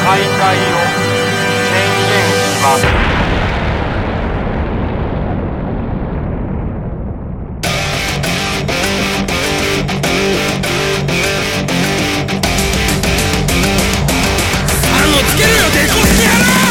開会を宣言します。 つけるよデコ好きやな。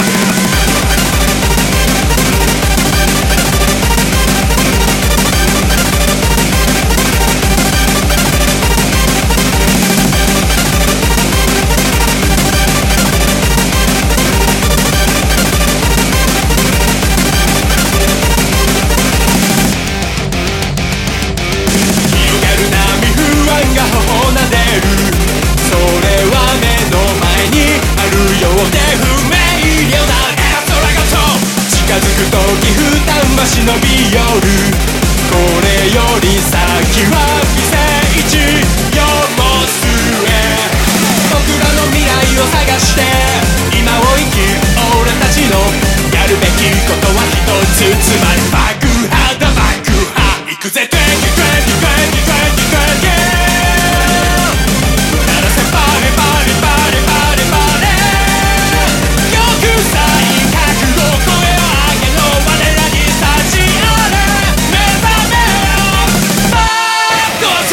広がる波不安が頬なでる。それは目の前にあるようで不明瞭な空がと近づくとき負担は忍び寄る。これより先は未聖地よもすえ。僕らの未来を探して今を生きる俺たちのやるべきことは一つ。つまり爆破だ爆破。行くぜ2020 2020 20鳴らせバレバレバレバレバレ。玉砕覚悟声を上げろ我らに幸あれ。目覚めよバッドス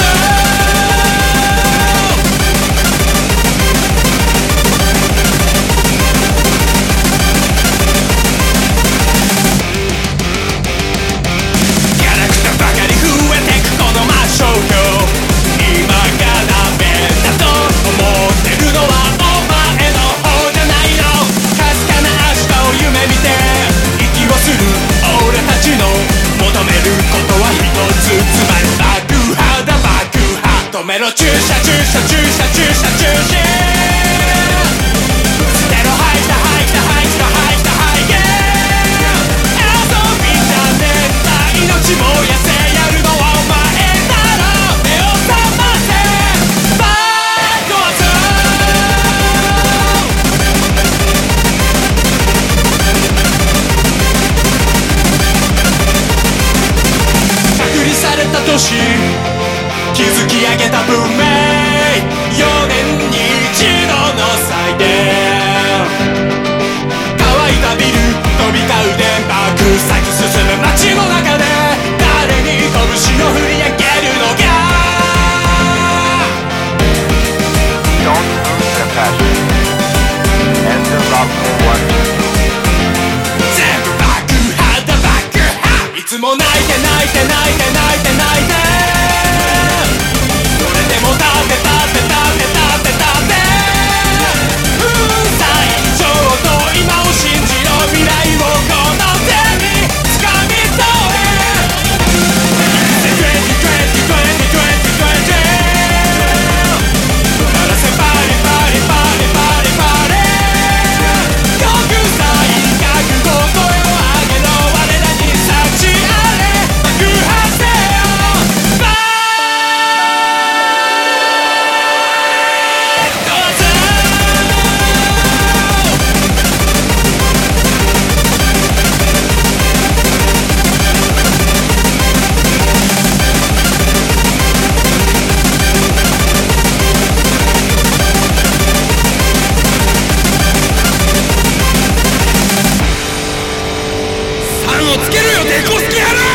ガラクタばかり増えてくこの真正面。今がダメだと思ってるのはお前の方じゃないの。かすかな明日を夢見て息をする俺たちの求めることは一つ。つまり爆破だ爆破。止めろ注射注射注射注射中止。捨てろ吐いた吐いた吐いた吐いた吐いて。遊びじゃねえんだ命も痩せやるのはお前だろ。目を覚ませバッドス隔離された年築き上げた文明。4年に一度の祭典。乾いたビル飛び交う電波咲き進む街の中で誰に拳を振り上げるのか。 Don't lose the passion. End of love for one. 全部爆破だ爆破。いつも泣いて泣いて泣いて泣いて泣いて。それでも立て立て立て立て立て。粉砕ちょうど今を信じろ未来をこの手に掴み取れ。鳴らせバリバリバリバリバリ。玉砕覚悟声を上げろ我らに幸あれ。爆破せよバッドス3をつけるよデコ好きやな。